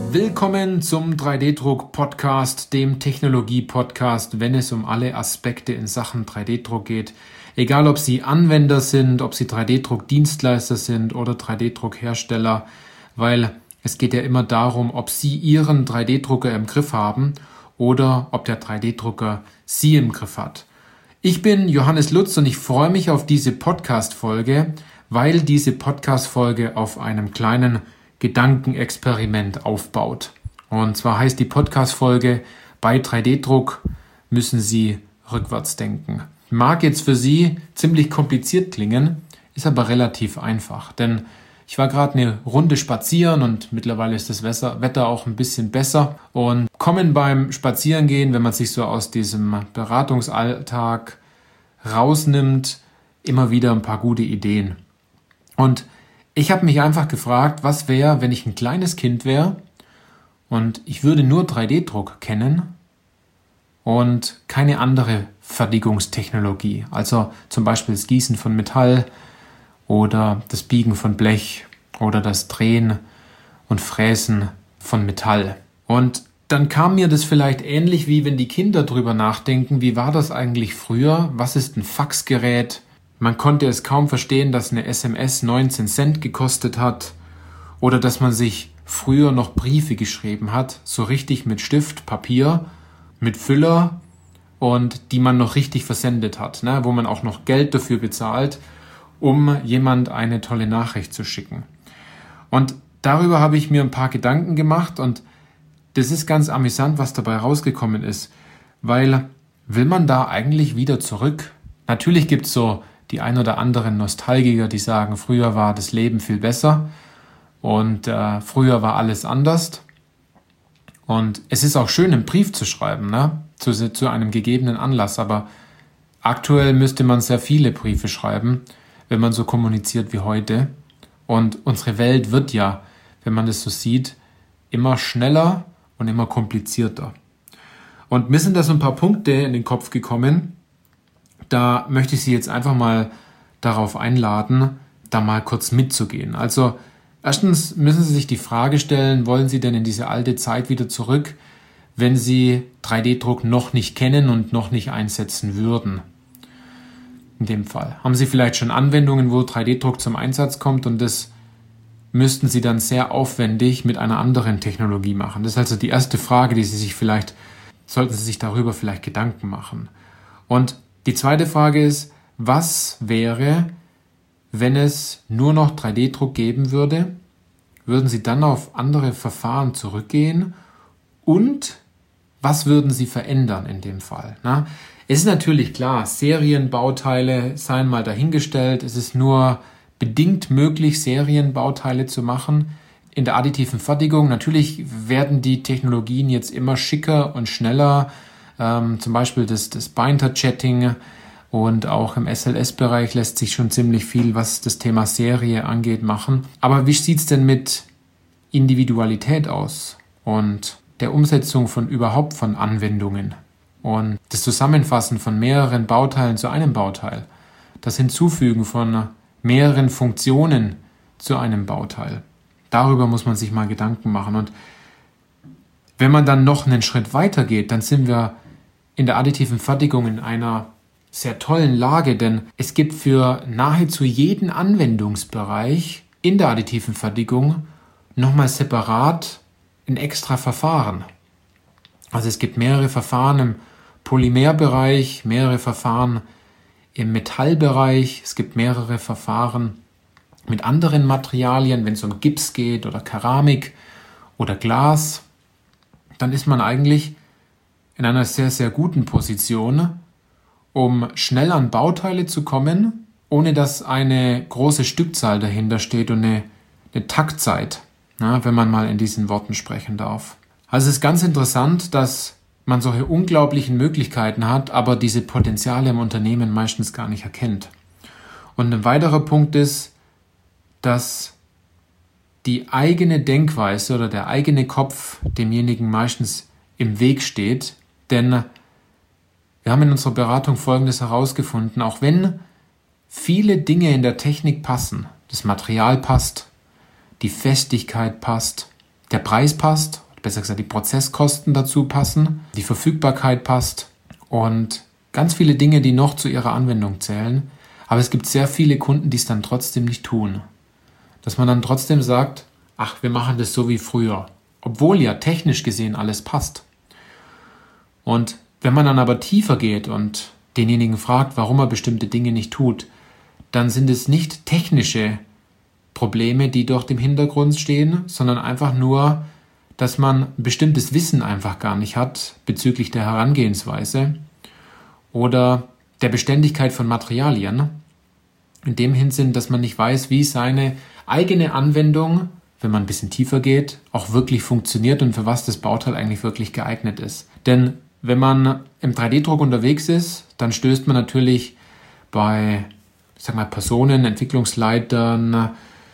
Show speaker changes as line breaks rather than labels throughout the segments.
Willkommen zum 3D-Druck-Podcast, dem Technologie-Podcast, wenn es um alle Aspekte in Sachen 3D-Druck geht. Egal, ob Sie Anwender sind, ob Sie 3D-Druck-Dienstleister sind oder 3D-Druck-Hersteller, weil es geht ja immer darum, ob Sie Ihren 3D-Drucker im Griff haben oder ob der 3D-Drucker Sie im Griff hat. Ich bin Johannes Lutz und ich freue mich auf diese Podcast-Folge, weil diese Podcast-Folge auf einem kleinen Gedankenexperiment aufbaut. Und zwar heißt die Podcast-Folge: Bei 3D-Druck müssen Sie rückwärts denken. Mag jetzt für Sie ziemlich kompliziert klingen, ist aber relativ einfach. Denn ich war gerade eine Runde spazieren und mittlerweile ist das Wetter auch ein bisschen besser. Und kommen beim Spazierengehen, wenn man sich so aus diesem Beratungsalltag rausnimmt, immer wieder ein paar gute Ideen. Und ich habe mich einfach gefragt, was wäre, wenn ich ein kleines Kind wäre und ich würde nur 3D-Druck kennen und keine andere Fertigungstechnologie. Also zum Beispiel das Gießen von Metall oder das Biegen von Blech oder das Drehen und Fräsen von Metall. Und dann kam mir das vielleicht ähnlich, wie wenn die Kinder drüber nachdenken, wie war das eigentlich früher? Was ist ein Faxgerät? Man konnte es kaum verstehen, dass eine SMS 19 Cent gekostet hat oder dass man sich früher noch Briefe geschrieben hat, so richtig mit Stift, Papier, mit Füller und die man noch richtig versendet hat, ne, wo man auch noch Geld dafür bezahlt, um jemand eine tolle Nachricht zu schicken. Und darüber habe ich mir ein paar Gedanken gemacht und das ist ganz amüsant, was dabei rausgekommen ist, weil will man da eigentlich wieder zurück? Natürlich gibt es so die ein oder anderen Nostalgiker, die sagen, früher war das Leben viel besser und früher war alles anders. Und es ist auch schön, einen Brief zu schreiben, ne? zu einem gegebenen Anlass, aber aktuell müsste man sehr viele Briefe schreiben, wenn man so kommuniziert wie heute. Und unsere Welt wird ja, wenn man das so sieht, immer schneller und immer komplizierter. Und mir sind da so ein paar Punkte in den Kopf gekommen. Da möchte ich Sie jetzt einfach mal darauf einladen, da mal kurz mitzugehen. Also erstens müssen Sie sich die Frage stellen, wollen Sie denn in diese alte Zeit wieder zurück, wenn Sie 3D-Druck noch nicht kennen und noch nicht einsetzen würden? In dem Fall. Haben Sie vielleicht schon Anwendungen, wo 3D-Druck zum Einsatz kommt und das müssten Sie dann sehr aufwendig mit einer anderen Technologie machen? Das ist also die erste Frage, die sollten Sie sich darüber vielleicht Gedanken machen. Und die zweite Frage ist, was wäre, wenn es nur noch 3D-Druck geben würde? Würden Sie dann auf andere Verfahren zurückgehen? Und was würden Sie verändern in dem Fall? Na, es ist natürlich klar, Serienbauteile seien mal dahingestellt. Es ist nur bedingt möglich, Serienbauteile zu machen. In der additiven Fertigung, natürlich werden die Technologien jetzt immer schicker und schneller. Zum Beispiel das Binder-Jetting und auch im SLS-Bereich lässt sich schon ziemlich viel, was das Thema Serie angeht, machen. Aber wie sieht es denn mit Individualität aus und der Umsetzung von Anwendungen und das Zusammenfassen von mehreren Bauteilen zu einem Bauteil, das Hinzufügen von mehreren Funktionen zu einem Bauteil? Darüber muss man sich mal Gedanken machen. Und wenn man dann noch einen Schritt weiter geht, dann sind wir in der additiven Fertigung in einer sehr tollen Lage, denn es gibt für nahezu jeden Anwendungsbereich in der additiven Fertigung nochmal separat ein extra Verfahren. Also es gibt mehrere Verfahren im Polymerbereich, mehrere Verfahren im Metallbereich, es gibt mehrere Verfahren mit anderen Materialien, wenn es um Gips geht oder Keramik oder Glas, dann ist man eigentlich in einer sehr, sehr guten Position, um schnell an Bauteile zu kommen, ohne dass eine große Stückzahl dahinter steht und eine Taktzeit, wenn man mal in diesen Worten sprechen darf. Also es ist ganz interessant, dass man solche unglaublichen Möglichkeiten hat, aber diese Potenziale im Unternehmen meistens gar nicht erkennt. Und ein weiterer Punkt ist, dass die eigene Denkweise oder der eigene Kopf demjenigen meistens im Weg steht, denn wir haben in unserer Beratung Folgendes herausgefunden: Auch wenn viele Dinge in der Technik passen, das Material passt, die Festigkeit passt, der Preis passt, besser gesagt die Prozesskosten dazu passen, die Verfügbarkeit passt und ganz viele Dinge, die noch zu ihrer Anwendung zählen. Aber es gibt sehr viele Kunden, die es dann trotzdem nicht tun. Dass man dann trotzdem sagt, ach, wir machen das so wie früher. Obwohl ja technisch gesehen alles passt. Und wenn man dann aber tiefer geht und denjenigen fragt, warum er bestimmte Dinge nicht tut, dann sind es nicht technische Probleme, die dort im Hintergrund stehen, sondern einfach nur, dass man bestimmtes Wissen einfach gar nicht hat bezüglich der Herangehensweise oder der Beständigkeit von Materialien. In dem Hinsinn, dass man nicht weiß, wie seine eigene Anwendung, wenn man ein bisschen tiefer geht, auch wirklich funktioniert und für was das Bauteil eigentlich wirklich geeignet ist. Denn wenn man im 3D-Druck unterwegs ist, dann stößt man natürlich bei, Personen, Entwicklungsleitern,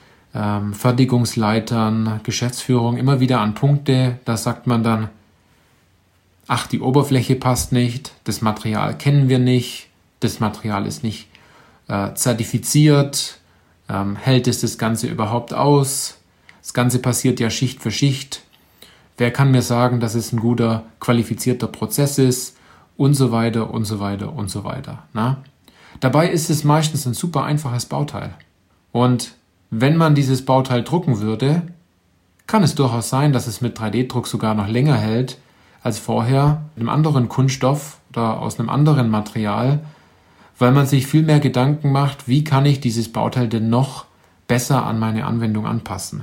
Fertigungsleitern, Geschäftsführung immer wieder an Punkte, da sagt man dann, ach, die Oberfläche passt nicht, das Material kennen wir nicht, das Material ist nicht zertifiziert, hält es das Ganze überhaupt aus, das Ganze passiert ja Schicht für Schicht, wer kann mir sagen, dass es ein guter, qualifizierter Prozess ist und so weiter und so weiter und so weiter. Na? Dabei ist es meistens ein super einfaches Bauteil. Und wenn man dieses Bauteil drucken würde, kann es durchaus sein, dass es mit 3D-Druck sogar noch länger hält als vorher mit einem anderen Kunststoff oder aus einem anderen Material, weil man sich viel mehr Gedanken macht, wie kann ich dieses Bauteil denn noch besser an meine Anwendung anpassen.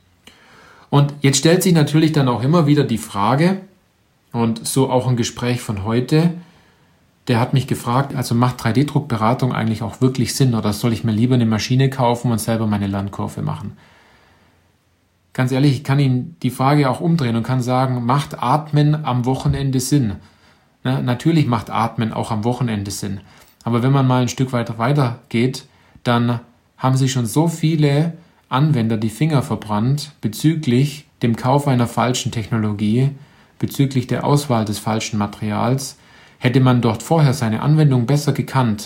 Und jetzt stellt sich natürlich dann auch immer wieder die Frage, und so auch ein Gespräch von heute, der hat mich gefragt, also macht 3D-Druckberatung eigentlich auch wirklich Sinn oder soll ich mir lieber eine Maschine kaufen und selber meine Lernkurve machen? Ganz ehrlich, ich kann Ihnen die Frage auch umdrehen und kann sagen, macht Atmen am Wochenende Sinn? Na, natürlich macht Atmen auch am Wochenende Sinn. Aber wenn man mal ein Stück weiter geht, dann haben sich schon so viele Anwender die Finger verbrannt bezüglich dem Kauf einer falschen Technologie, bezüglich der Auswahl des falschen Materials. Hätte man dort vorher seine Anwendung besser gekannt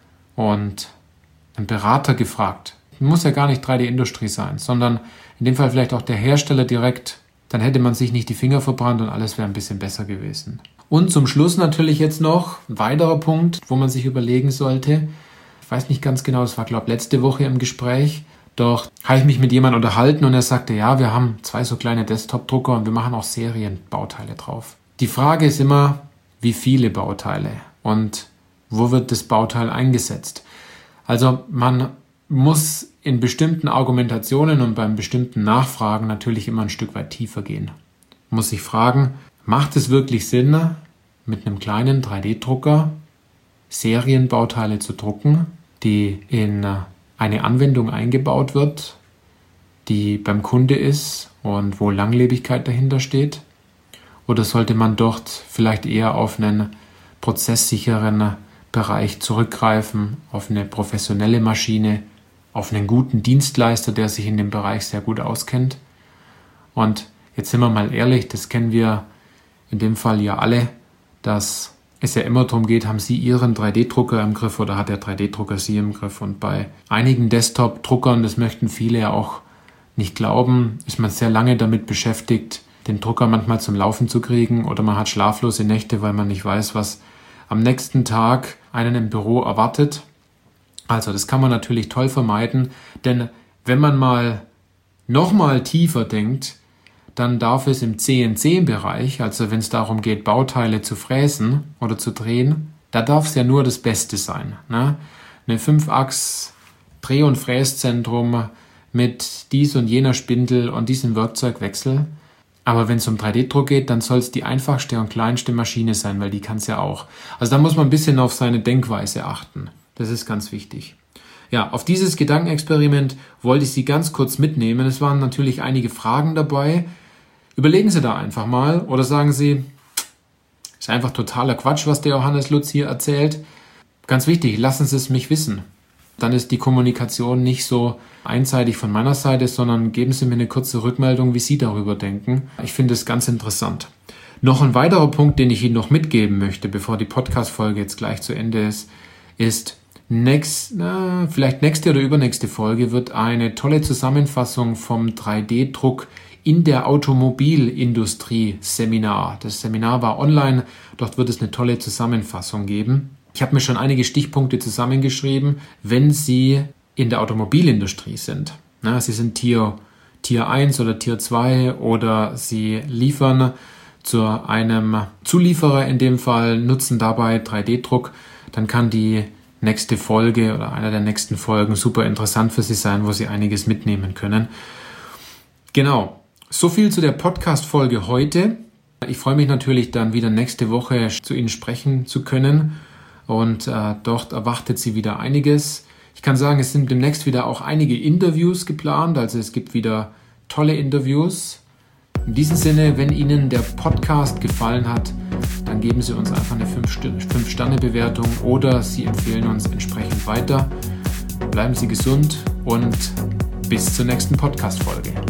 und einen Berater gefragt, muss ja gar nicht 3D-Industrie sein, sondern in dem Fall vielleicht auch der Hersteller direkt, dann hätte man sich nicht die Finger verbrannt und alles wäre ein bisschen besser gewesen. Und zum Schluss natürlich jetzt noch ein weiterer Punkt, wo man sich überlegen sollte. Ich weiß nicht ganz genau, das war glaube ich letzte Woche im Gespräch, doch habe ich mich mit jemandem unterhalten und er sagte, ja, wir haben 2 so kleine Desktop-Drucker und wir machen auch Serienbauteile drauf. Die Frage ist immer, wie viele Bauteile und wo wird das Bauteil eingesetzt? Also man muss in bestimmten Argumentationen und beim bestimmten Nachfragen natürlich immer ein Stück weit tiefer gehen. Man muss sich fragen, macht es wirklich Sinn, mit einem kleinen 3D-Drucker Serienbauteile zu drucken, die in eine Anwendung eingebaut wird, die beim Kunde ist und wo Langlebigkeit dahinter steht? Oder sollte man dort vielleicht eher auf einen prozesssicheren Bereich zurückgreifen, auf eine professionelle Maschine, auf einen guten Dienstleister, der sich in dem Bereich sehr gut auskennt? Und jetzt sind wir mal ehrlich, das kennen wir in dem Fall ja alle, dass es ja immer darum geht, haben Sie Ihren 3D-Drucker im Griff oder hat der 3D-Drucker Sie im Griff? Und bei einigen Desktop-Druckern, das möchten viele ja auch nicht glauben, ist man sehr lange damit beschäftigt, den Drucker manchmal zum Laufen zu kriegen oder man hat schlaflose Nächte, weil man nicht weiß, was am nächsten Tag einen im Büro erwartet. Also das kann man natürlich toll vermeiden, denn wenn man mal nochmal tiefer denkt, dann darf es im CNC-Bereich, also wenn es darum geht, Bauteile zu fräsen oder zu drehen, da darf es ja nur das Beste sein. Ne? Eine 5-Achs-Dreh- und Fräszentrum mit dies und jener Spindel und diesem Werkzeugwechsel. Aber wenn es um 3D-Druck geht, dann soll es die einfachste und kleinste Maschine sein, weil die kann es ja auch. Also da muss man ein bisschen auf seine Denkweise achten. Das ist ganz wichtig. Ja, auf dieses Gedankenexperiment wollte ich Sie ganz kurz mitnehmen. Es waren natürlich einige Fragen dabei. Überlegen Sie da einfach mal oder sagen Sie, ist einfach totaler Quatsch, was der Johannes Lutz hier erzählt. Ganz wichtig, lassen Sie es mich wissen. Dann ist die Kommunikation nicht so einseitig von meiner Seite, sondern geben Sie mir eine kurze Rückmeldung, wie Sie darüber denken. Ich finde es ganz interessant. Noch ein weiterer Punkt, den ich Ihnen noch mitgeben möchte, bevor die Podcast-Folge jetzt gleich zu Ende ist vielleicht nächste oder übernächste Folge wird eine tolle Zusammenfassung vom 3D-Druck in der Automobilindustrie Seminar. Das Seminar war online, dort wird es eine tolle Zusammenfassung geben. Ich habe mir schon einige Stichpunkte zusammengeschrieben, wenn Sie in der Automobilindustrie sind. Sie sind Tier 1 oder Tier 2 oder Sie liefern zu einem Zulieferer in dem Fall, nutzen dabei 3D-Druck, dann kann die nächste Folge oder einer der nächsten Folgen super interessant für Sie sein, wo Sie einiges mitnehmen können. Genau, so viel zu der Podcast-Folge heute. Ich freue mich natürlich dann wieder nächste Woche zu Ihnen sprechen zu können und dort erwartet Sie wieder einiges. Ich kann sagen, es sind demnächst wieder auch einige Interviews geplant, also es gibt wieder tolle Interviews. In diesem Sinne, wenn Ihnen der Podcast gefallen hat, dann geben Sie uns einfach eine 5-Sterne-Bewertung oder Sie empfehlen uns entsprechend weiter. Bleiben Sie gesund und bis zur nächsten Podcast-Folge.